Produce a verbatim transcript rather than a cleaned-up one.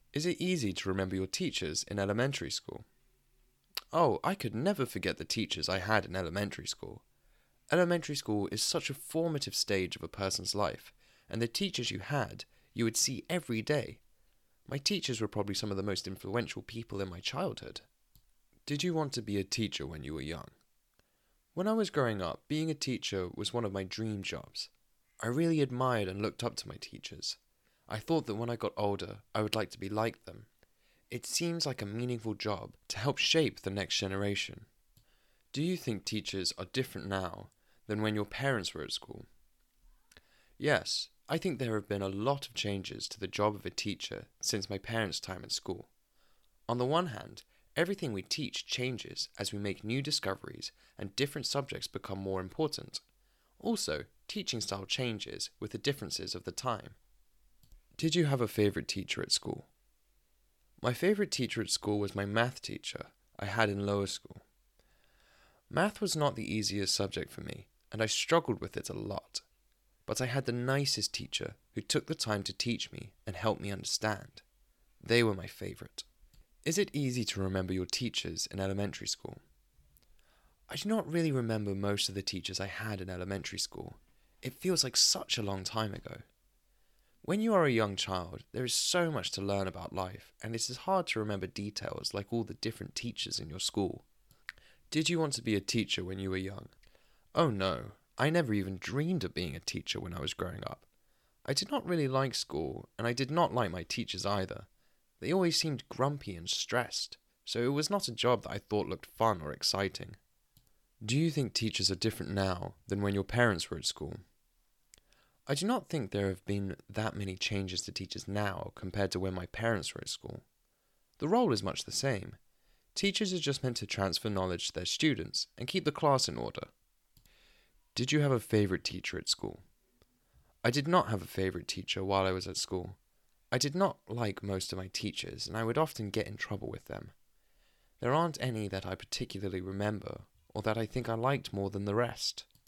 Is it easy to remember your teachers in elementary school? Oh, I could never forget the teachers I had in elementary school. Elementary school is such a formative stage of a person's life, and the teachers you had, you would see every day. My teachers were probably some of the most influential people in my childhood. Did you want to be a teacher when you were young? When I was growing up, being a teacher was one of my dream jobs. I really admired and looked up to my teachers. I thought that when I got older, I would like to be like them. It seems like a meaningful job to help shape the next generation. Do you think teachers are different now than when your parents were at school? Yes, I think there have been a lot of changes to the job of a teacher since my parents' time at school. On the one hand, everything we teach changes as we make new discoveries and different subjects become more important. Also, teaching style changes with the differences of the time. Did you have a favorite teacher at school? My favorite teacher at school was my math teacher I had in lower school. Math was not the easiest subject for me, and I struggled with it a lot. But I had the nicest teacher who took the time to teach me and help me understand. They were my favorite. Is it easy to remember your teachers in elementary school? I do not really remember most of the teachers I had in elementary school. It feels like such a long time ago. When you are a young child, there is so much to learn about life, and it is hard to remember details like all the different teachers in your school. Did you want to be a teacher when you were young? Oh no, I never even dreamed of being a teacher when I was growing up. I did not really like school, and I did not like my teachers either. They always seemed grumpy and stressed, so it was not a job that I thought looked fun or exciting. Do you think teachers are different now than when your parents were at school? I do not think there have been that many changes to teachers now compared to when my parents were at school. The role is much the same. Teachers are just meant to transfer knowledge to their students and keep the class in order. Did you have a favorite teacher at school? I did not have a favorite teacher while I was at school. I did not like most of my teachers, and I would often get in trouble with them. There aren't any that I particularly remember, or that I think I liked more than the rest.